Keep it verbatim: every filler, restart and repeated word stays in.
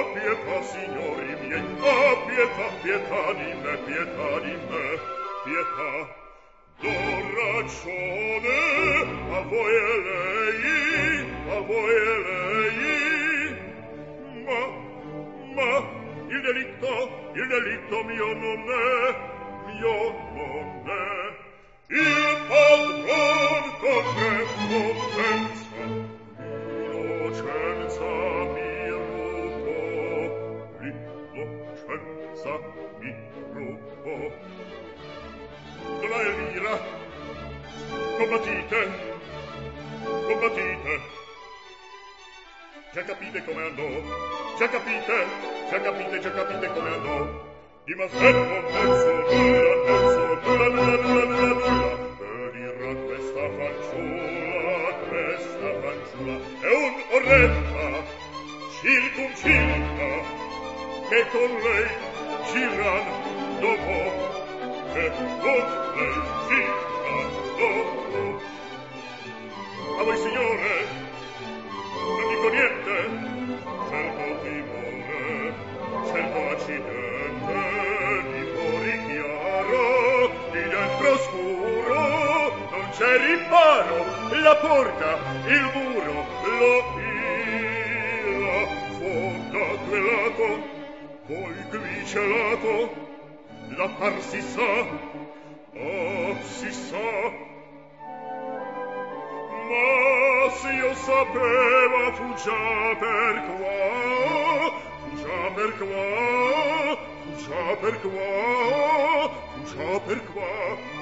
pietà, signori miei, ah, pietà, pietà di me, pietà di me, pietà. Do ragione a voi e lei, a voi e lei, ma, ma, il delitto, il delitto mio non è, mio non è. Il padron con me compensa, l'innocenza mi rubo, l'innocenza mi rubo. Dov'è Elvira? Combattite, combattite. Già capite come andò, già capite, già capite, già capite come andò. Di Masello mezzo nulla, mezzo nulla, nulla, nulla, nulla, nulla. E dirà questa fanciulla, questa fanciulla è un orrenda, circumcilla, che con lei giran dopo, che con lei giran dopo. A voi signore, non dico niente, cerco timore, cerco accidente, di fuori chiaro, di dentro scuro, non c'è riparo, la porta, il muro, lo ila, fonda quel lato, poi qui c'è lato, la par si sa, oh si sa. Ma se io sapeva fu già per qua, fu già per qua, fu già per qua, fu già per qua.